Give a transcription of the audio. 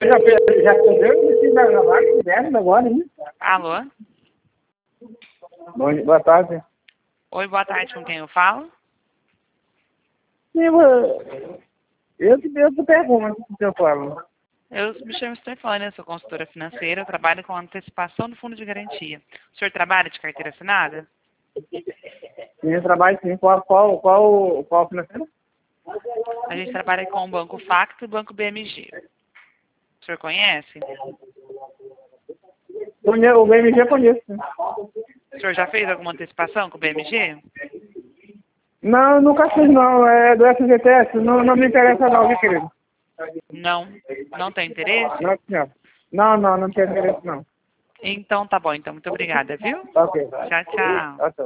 Já perdeu na vaga inverno agora, hein? Alô? Boa tarde. Oi, boa tarde, com quem eu falo? Sim, eu te pergunto o que eu falo. Eu me chamo Stefânia, sou consultora financeira, eu trabalho com antecipação do fundo de garantia. O senhor trabalha de carteira assinada? Sim, eu trabalho sim. Qual financeiro? A gente trabalha com o Banco Facto e o Banco BMG. O senhor conhece? O BMG eu conheço. Sim. O senhor já fez alguma antecipação com o BMG? Não, nunca fiz não. É do FGTS. Não me interessa não, viu, querido? Não. Não tem interesse? Não, senhor. Não tem interesse não. Então tá bom, então muito obrigada, viu? Ok. Tchau, tchau. Ok.